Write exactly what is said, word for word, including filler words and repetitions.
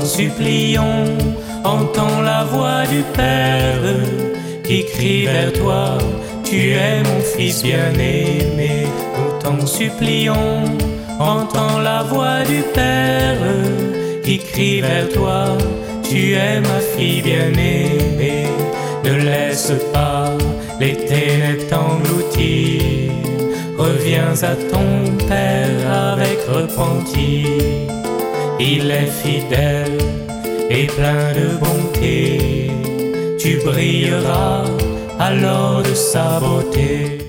supplions, entends la voix du Père qui crie vers toi, tu es mon fils bien-aimé. Nous t'en supplions, entends la voix du Père qui crie vers toi, tu es ma fille bien-aimée. Ne laisse pas les ténèbres t'engloutir, reviens à ton Père avec repentir. Il est fidèle et plein de bonté, tu brilleras alors de sa beauté.